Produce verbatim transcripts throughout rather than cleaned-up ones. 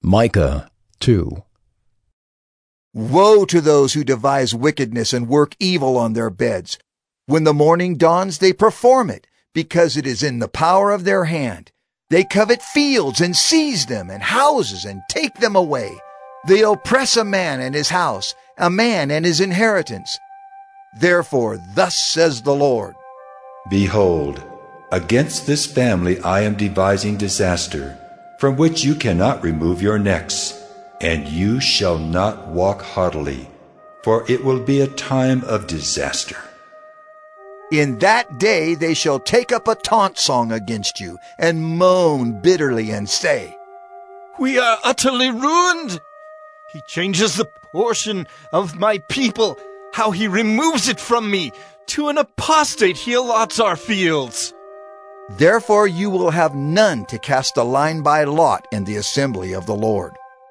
Micah two. Woe to those who devise wickedness and work evil on their beds. When the morning dawns, they perform it, because it is in the power of their hand. They covet fields and seize them, and houses and take them away. They oppress a man and his house, a man and his inheritance. Therefore, thus says the Lord, Behold, against this family I am devising disaster, from which you cannot remove your necks, and you shall not walk haughtily, for it will be a time of disaster. In that day they shall take up a taunt song against you, and moan bitterly and say, We are utterly ruined. He changes the portion of my people, how he removes it from me. To an apostate he allots our fields. Therefore you will have none to cast a line by lot in the assembly of the Lord.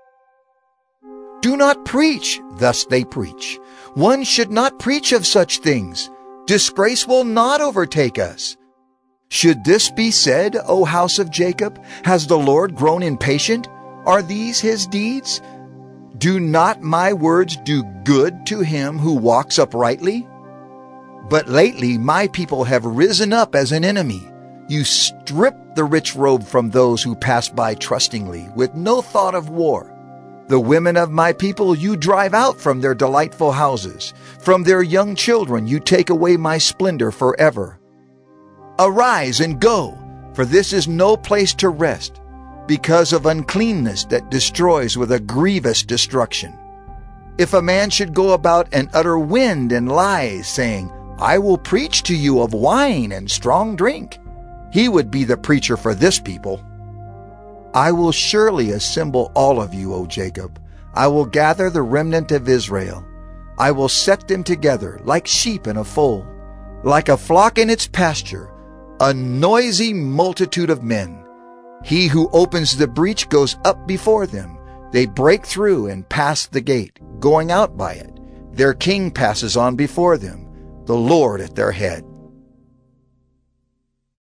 Do not preach, thus they preach. One should not preach of such things. Disgrace will not overtake us. Should this be said, O house of Jacob? Has the Lord grown impatient? Are these his deeds? Do not my words do good to him who walks uprightly? But lately my people have risen up as an enemy. You strip the rich robe from those who pass by trustingly, with no thought of war. The women of my people you drive out from their delightful houses. From their young children you take away my splendor forever. Arise and go, for this is no place to rest, because of uncleanness that destroys with a grievous destruction. If a man should go about and utter wind and lies, saying, I will preach to you of wine and strong drink, he would be the preacher for this people. I will surely assemble all of you, O Jacob. I will gather the remnant of Israel. I will set them together like sheep in a fold, like a flock in its pasture, a noisy multitude of men. He who opens the breach goes up before them. They break through and pass the gate, going out by it. Their king passes on before them, the Lord at their head.